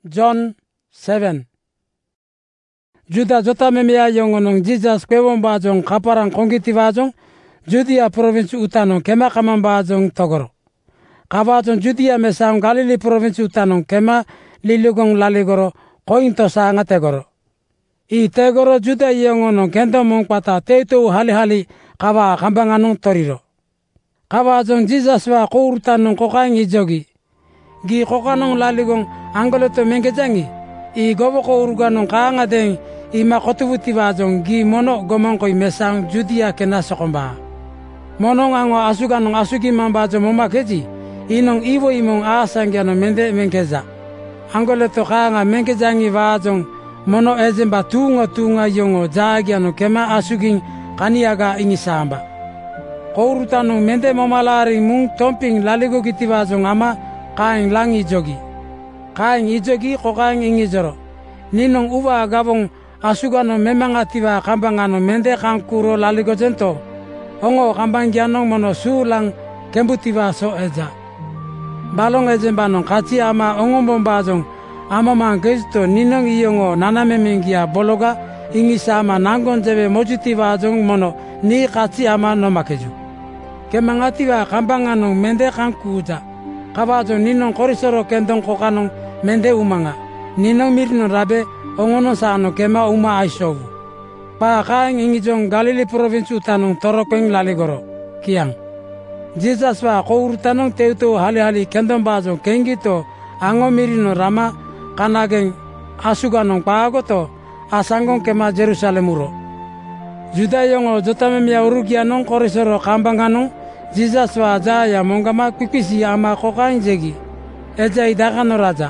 John 7. Juda jotamemea yongonong Jesus kwewon bajong kaparang kongiti bajong Judea province utanong kema kaman bajong togoro. Kabajong Judea mesang Galilee province utanong kema lilugong laligoro kointo sanga tegoro. I tegoro Juda yongonong kendo mong pata teitu hali-hali kaba kambanganong toriro. Kabajong Jesus wa kourutanong kokaing ijogi. Gi kokanong laligong angoloto mengejangi. I gobo kouruganong kaangadeng ima kotubuti bajong gi mono gomongkoi mesang Judea kena sokomba. Monong ango asuganong asugi mambajo momakeji. Inong iwo imong aasanggiano mende mengkeza. Angoloto kaanga mengejangi bajong mono ezemba tunga yongo jaagiano kema asuging kaniaga ingisamba. Kourutanong mende momalari mung tomping laligo kiti bajong ama kaing lang ijogi. Kaing ijogi ko kaing ingijoro. Ninong uwa gabong asugano memangatiba kambangano mende kangkuro laligo jento. Ongo kambanggianong mono sulang kembutiba so eja. Balong ejembanong kaci ama ongombong bajong ama mangkesto ninong iyongo nanamemengia bologa ingisama nangon jebe mojuti bajong mono ni kaci ama nomakeju. Kemangatiba kambanganong mende kangkuja. Kabajong ninong korisoro kendong kokanong mende umanga. Ninong mirino rabe ongono sano kema uma aisovu. Pa kaing ingijong Galilee province utanong torokeng laligoro. Kiang. Jesus wa kourutanong teuto hali-hali kendong bajong kengito ango mirino rama kanageng asuganong paagoto asangong kema Jerusalem uro. Juda yongo jotamemia urugianong korisoro kambanganong Jesus wa jaya mongama kwikisi ama kokain jegi. Eja idakano raja.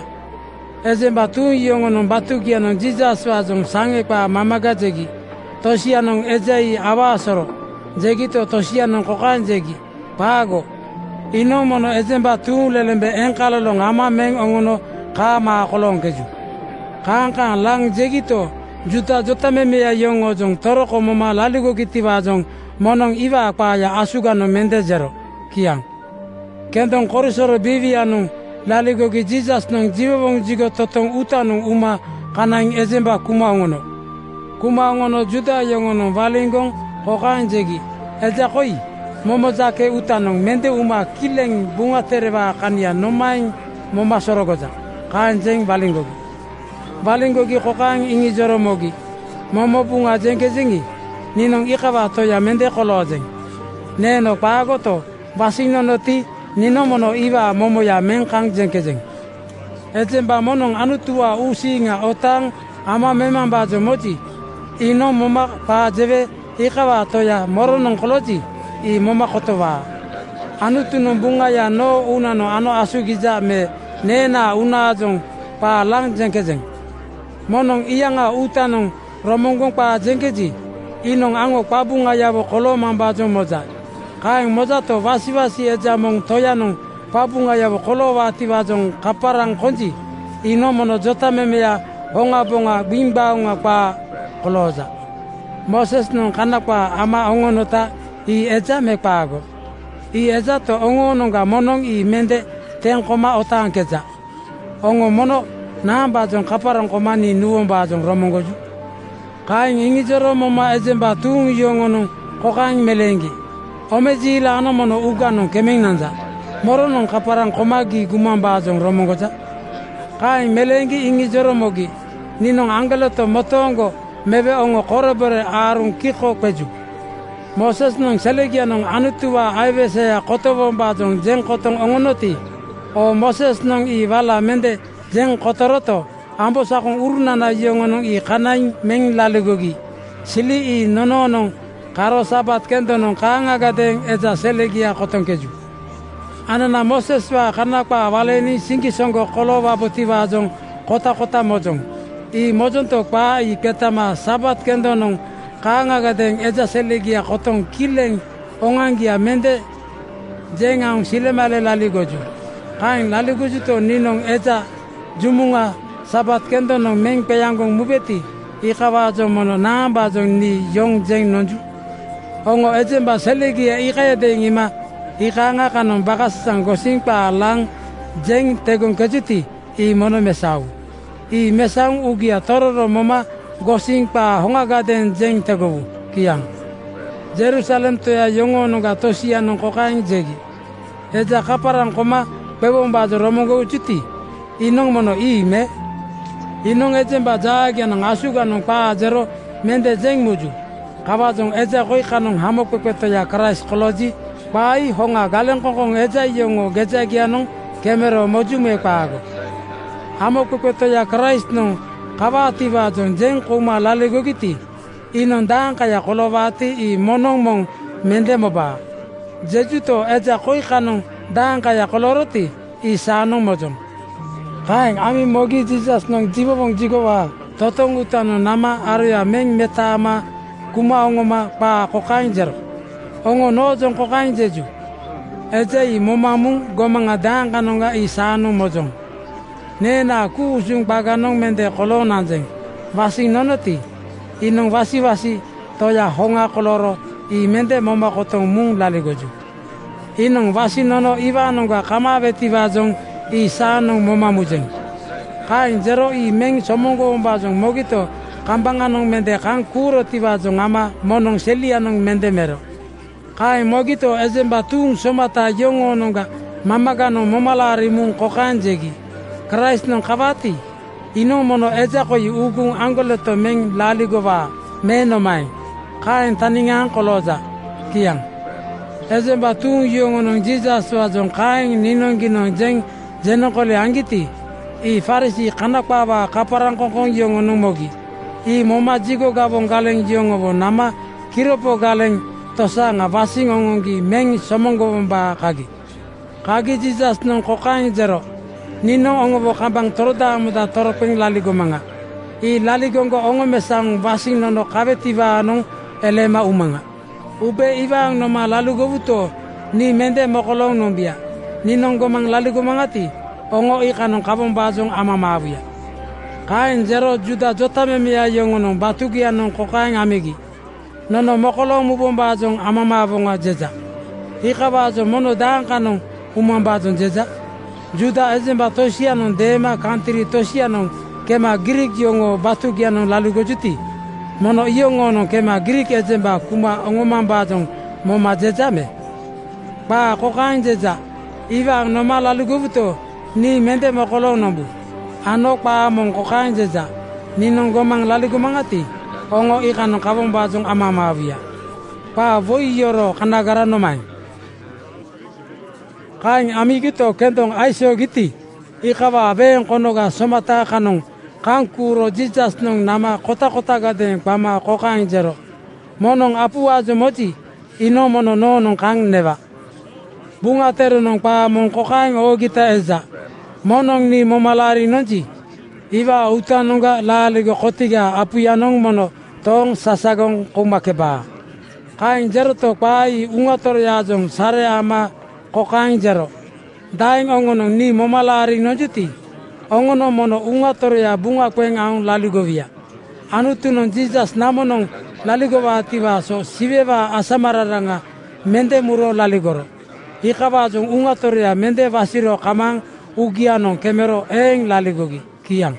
Ezemba tu yongonong batugianong Jesus wa jong sange pa mamaga jegi. Toshianong ejai awasoro. Jegi to toshianong kokain jegi. Pago. Ino mono ezemba tu lelembe engkalolong ama meng ongono kama kolong keju. Kangkang lang jegi to juta jotamemea yongo jong toroko moma laligo kitiba jong monong iwa akpaya asugano mende jero. Kiang. Kendong korisoro bivi anung laligo ki Jesus nong jiwabong jigo totong utanung uma kanang ezemba kumaongono. Kumaongono juda yongono valingong kokain jegi. Eja koi momo jake utanung mende uma kileng bunga tereba kania nomaing moma sorogoja. Kain jeng valingogi. Valingogi kokain ingi joro mogi. Momo bunga jengke jengi. Ninong ikawa toya mende kolojeng. Neno paagoto basing noti nino mono iwa momo ya mengkang jengkejeng. Ejemba monong anutua usinga otang ama memang bajo moji. Ino moma pa jebe ikawa toya moronong koloji i moma kotowa. Anutunong bunga ya no unano ano asugija me nena unajong pa lang jengkejeng. Monong iyanga utanong romongkong pa jengkeji. Inong ango pabunga yabo kolo mambajong moja. Kaing moja to wasi ejamong toyanong pabunga yabo kolo wati bajong kaparang konji. Ino mono jotamemea honga bonga bimba onga pa koloja. Moses nong kanakpa ama ongonota i eja mekpago. I eja to ongononga monong i mende ten koma otang keja. Ongo mono na bajong kaparang koma ni nuwong bajong romongoju. Kaing ingijoro moma ezemba tung yongonong kokaing melengi. Omeji ila ano mono uganong kemeng nanja. Moronong kaparang komagi gumambajong romongoja. Kaing melengi ingijoro mogi. Ninong angaloto motongo mebe ongo korobore arung kiko kweju. Moses nong selegianong anutua aiwesea kotobombajong jeng kotong ongonoti. O Moses nong i wala mende jeng kotoroto. Ambo sakong urunana yongonong i kanaing meng laligogi. Sili i nononong karo sabat kendonong kaangagadeng eja selegia kotong keju. Anana Moses wa kanakpa waleni singki songo kolo waboti wajong kota mojong. I mojong to pa i ketama sabat kendonong kaangagadeng eja selegia kotong kileng ongangia mende jengang silemale laligoju. Kaing laligoju to ninong eja jumunga sabat kendo nong meng peyanggong mubeti ikawa jong mono namba jong ni yong jeng nonju. Ongo ejemba selegia ikaya de ngima ikanga kanong bakas sang gosing pa lang jeng tegong kejuti i mono mesau. i mesang ugia tororo moma gosing pa hongagaden jeng tegovu kiang. Jerusalem toya yongonuga tosia nong kokaing jegi. Eja kaparang koma pebombazo romongo ucuti. Inong mono me. Inong ejemba jagia nong asuga nong pa jero mende jeng muju. Kabajong eja koi kanong hamokwe toya Christ koloji. Pai honga galeng kongkong eja yongo geja gianong kemero mojume pago. Hamokwe toya Christ nong kabati bajong jeng kuma lalegogiti. Inon dang kaya kolovati i monong mong mende moba. Jejuto eja koi kanong dang kaya koloroti i sanong mojong. Kaing ami mogi Jesus nong jibobong jigowa totong utano nama aruya meng metama kuma ongoma pa kokain jero. Ongo nojong kokain jeju. Eja i momamung gomanga dang kanonga i sanong mojong. Nena ku usung baganong mende kolonanjeng. Wasing nonoti. Inong wasi-wasi toya honga koloro i mende moma kotong mung laligoju. Inong wasi nono iwa nongga kama beti bajong i sanong moma mujeng. Kain jero i meng somongo bajong mogito kambanganong mende kang kuro ti bajong ama monong selianong mende mero. Kain mogito ezemba tung somata yongo nongga mamaganong momalari mung kokan jegi. Christ nong kabati. Inong mono eja koi ugung anggoleto meng laligova meno mai. Kain taningang koloza kiang. Ezemba tung yongonong Jesus wajong kain ninong ginong jeng jenokole angiti. I farisi kanakpawa kaparang kongkong yongonong mogi. I moma jigo gabong galeng yongobo nama kiropo galeng tosa nga basing ongongi meng somongobomba kagi. Kagi Jesus nong kokain jero. Ninong ongobo kambang toroda muda toropeng laligo manga. I laligongo ongo mesang basing nono kabetiba nong elema umanga. Ube ibang noma lalugo buto ni mende mokolong nombia. Ninong gomang laligo mangati ongo ikanong kabong bazong ama mabuya. Kain jero juda jotame mia yongonong batugia nong kokaing amegi. Nono mokolong mubong bazong ama mabonga jeja. Ika bazong mono dang kanong umang bazong jeja. Juda ezemba tosianong dema kantiri tosianong kema Greek yongo batugianong lalugo juti. Mono iyongo nong kema Greek ezemba kuma ongomang bajong moma jejame. Pa kokain jeja. Iwa noma lalugo buto ni mende mokolong nombu. Anok pa mong kokain jeja. Ninong gomang lalugo mangati. Ongo ikanong kabong bajong ama mawia. Pa voi yoro kanagara nomay. Kain amigito kentong aiso giti. Ikawa beng konoga somata kanong kangkuro Jesus nong nama kota-kota gadeng pama kokain jero. Monong apu ajo moji. Ino mono no nong kang neva. Bunga teru nong pa mong kokain o gita eza. Monong ni momalari nonji. Iwa utanonga laligo kotiga apu yanong mono tong sasagong kumakeba. Kain jero to pai ungator yajong sare ama kokain jero. Daing ongonong ni momalari nojuti. Ongono mono ungator ya bunga kweng aung laligovia. Anutunong Jesus namonong laligova tiba so sibeba asamararanga mende muro laligoro. Ikabajong ungator ya mende vasiro kamang ugianong kemero eng laligogi kiang.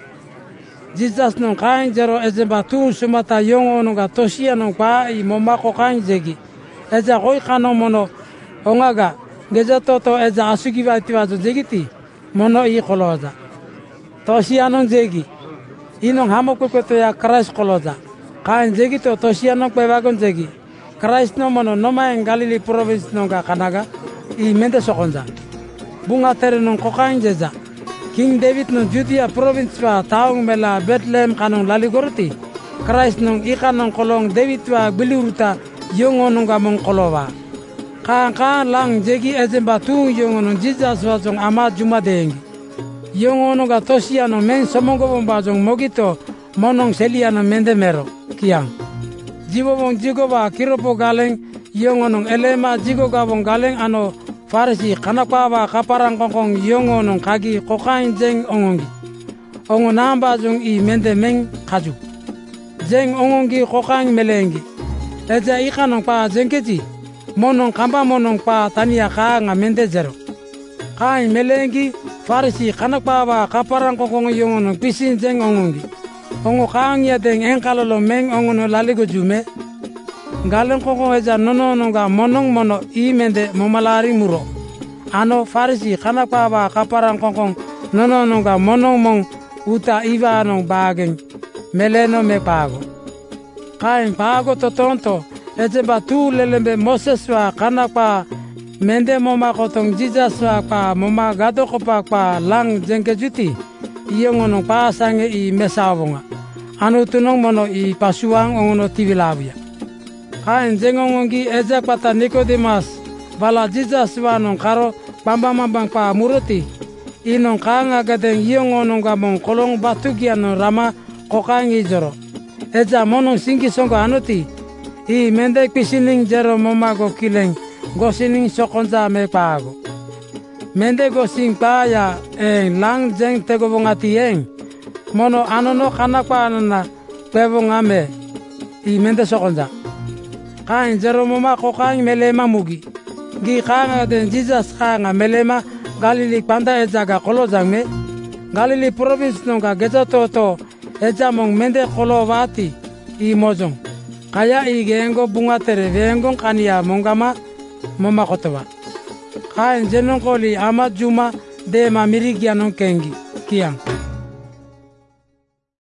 Jesus nong kain jero ezemba tung sumata yongo nonga tosia nong pa i momako kain jegi. Eza koi kanong mono ongaga. Geja toto eja asugi vatiwazo jegiti mono i koloza. Tosianong jegi. Inong hamokwe toya Christ koloza. Kain jegito tosianong pewagon jegi. Christ no mono nomaeng Galili province nongga kanaga i mende sokonza. Bunga tere nong kokain jeja. King David nong Judea province pa taong mela Bethlehem kanong laligoroti. Christ nong ikanong kolong David wa biliuruta yongo nongga mong kolowa. Kaan lang jegi ezemba tung yongo nong Jesus wajong ama juma dengi. Yongo nongga tosiano men somongobong bajong mogito monong seliano mende mero kiang. Jibobong jigoba kiropo galeng yongo nong elema jigo gabong galeng ano farisi kanakpawa kaparang kongkong yongo nong kagi kokain jeng ongongi. Ongo namba jong i mende meng kaju. Jeng ongongi kokain melengi. Eja ikanong pa jengkeji. Monong kamba monong pa tania ka nga mende jero. Kain melengi Farisi kanakpawa kaparang kokong yongono pisin jeng ongongi. Ongo kaang ya deng engkalolo meng ongono laligo jume. Galeng kokong eja nono nonga monong mono I mende momalari muro. Ano Farisi kanakpawa kaparang kokong nono nonga monong mong uta iwa nong bageng meleno me pago. Kain pago totonto ejeba tu lelembe Moses wa kanakpa mende moma kotong Jesus wa pa moma gado kopa pa lang jengke juti iongono pa sange I mesawonga anu tunong mono I pasuang ongono tiwilabuya. Kain jengongongi ejak pata Nikodemas bala Jesus wa nong karo bambang pa muruti inong kanga gadeng iongono gamong kolong batugiano rama kokangi joro eja monong singki songo anuti I mende pisining jero moma go kileng gosining sokonza me pago. Mende gosing paya lang jeng tego bongati mono anono kanakpa anana pebonga me I mende sokonza. Kain jero moma kokain melema mugi. Gi kanga den Jesus kanga melema Galili panda ejaga kolojang me. Galili province nonga geja toto ejamong mende kolo wati I mojong. Kaya I gengo bunga tere vengong kania mongama moma kotoba. Kain jenong koli ama juma de ma mirigianong kengi kiang.